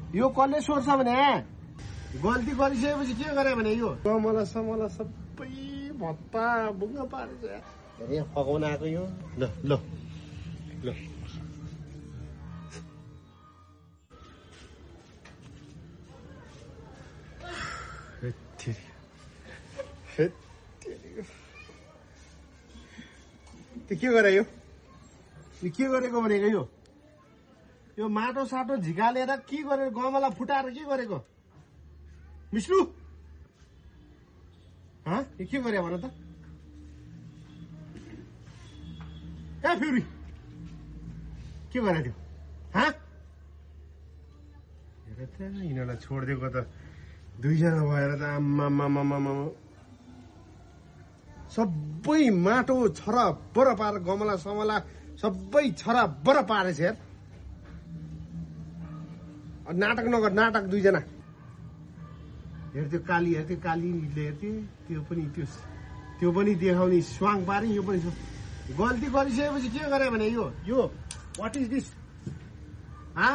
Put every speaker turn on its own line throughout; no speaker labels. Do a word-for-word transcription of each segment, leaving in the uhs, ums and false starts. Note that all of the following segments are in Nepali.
यो कसले सोर्छ भने गल्ती गरिसकेपछि के गरे भने यो कमला समला सबै भत्ता बुङ्गा पारेछ अरे फकाउन आएको यो ल ल ल त्यो के गरे यो के गरेको भनेको यो यो माटो साटो झिकालेर के गरेर गमला फुटाएर के गरेको मिस्टु हा यो के गरे भन त ए फ्युरी के गरे त्यो हा हेर त यिनीहरूलाई छोडिदिएको त दुईजना भएर त आम्मामामामा सबै माटो छराबर पार गमला समला सबै छराबर पारेछ यार नाटक नगर नाटक दुईजना हेर्थ्यो काली हेर्थ्यो कालीले हेर्थ्यो त्यो पनि त्यो त्यो पनि देखाउने स्वाङ पारे यो पनि गल्ती गरिसकेपछि के गरे भने यो यो वाट इज दिस हा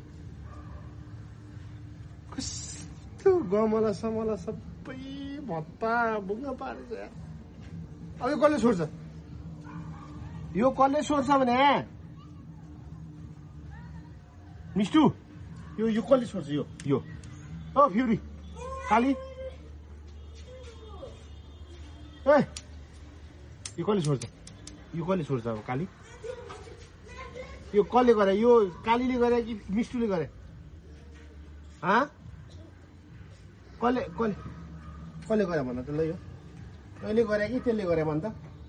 कस्तो गमला समला सबै भत्ता बुङ्गा पारेछ यार अब यो कसले छोड्छ यो कसले छोड्छ भने मिस्टु यो यो कसले छोड्छ यो यो ओ फ्युरी काली ए यो कसले छोड्छ यो कसले छोड्छ अब काली यो कसले गरे यो कालीले गरे कि मिस्टुले गरे हा कसले कसले कसले गरे भन त ल यो तैँले गरे कि त्यसले गरे भन त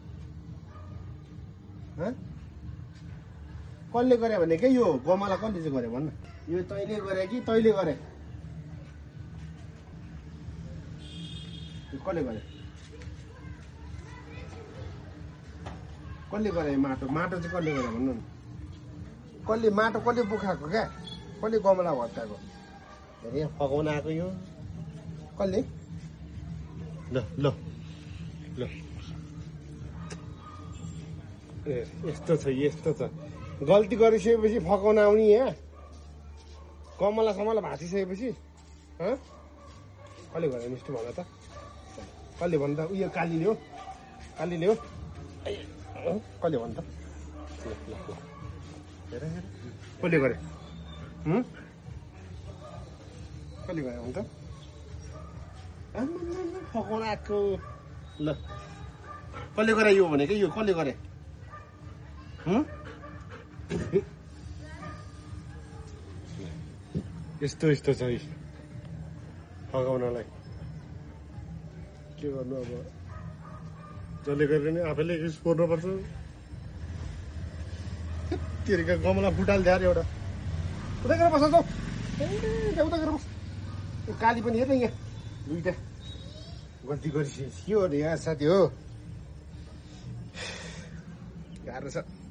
कसले गरे भने के यो गमला कसले चाहिँ गरे भन्न यो तैँले गरे कि तैँले गरे कसले गरे कसले गरे माटो माटो चाहिँ कसले गरे भन्नु न कसले माटो कसले बुखाएको क्या कसले गमला भत्काएको अरे फकाउन आएको यो कसले ल ल ल ए यस्तो छ यस्तो छ गल्ती गरिसकेपछि फकाउन आउने यहाँ कमला समला भाँचिसकेपछि कसले गरे मिस्टु भन त कसले भन त उयो कालीले हो कालीले हो कसले भन त हेर हेर कसले गरे कसले गरे भन त फकाउन आएको ल कसले गरे यो भनेको यो कसले गरे यस्तो यस्तो छ फकाउनलाई के गर्नु अब जसले गरेर नि आफैले सोर्नुपर्छ तेरिका गमला फुटाल द्याएर एउटा उता गरेर बस्छ उता गरेर बस यो काली पनि हेर्न यहाँ दुईटा गल्ती गरिसकेपछि के हो यहाँ साथी हो गाह्रो छ